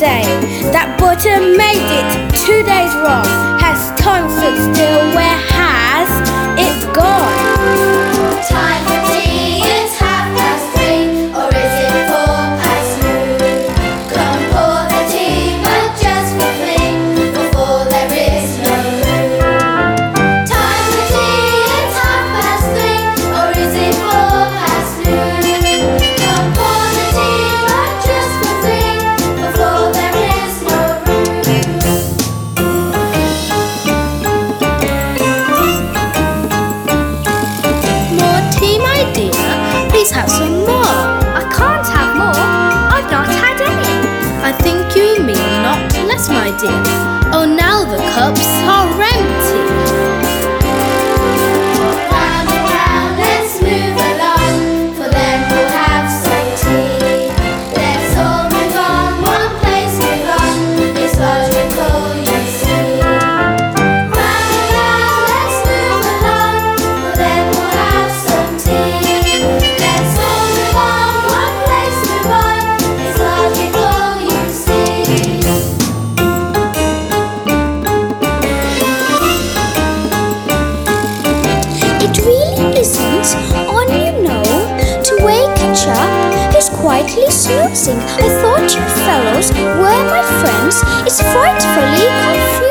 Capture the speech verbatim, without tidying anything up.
say that butter made it two days wrong? Has time stood still? Where has it gone? Time for tea, it's half past three, or is it four past noon? Come pour the tea, but just for fling, before there is no room. Time for tea, it's half past three, or is it four past noon? Come pour the tea, but just for fling, before there is no room. More tea, my dear? Please have some more. I can't have more. I've not had any. I think you mean not less, my dear. Oh, now the cups are empty. Round and round, let's move along, for then we'll have some tea. Let's all move on, one place move on, it's logical, you see. Round and round, let's move along, for then we'll have some tea. Let's all move on, one place move on, it's logical, you see. It really isn't on, you know, to wake a chap who's quietly snoozing. I thought you fellows were my friends. It's frightfully confusing.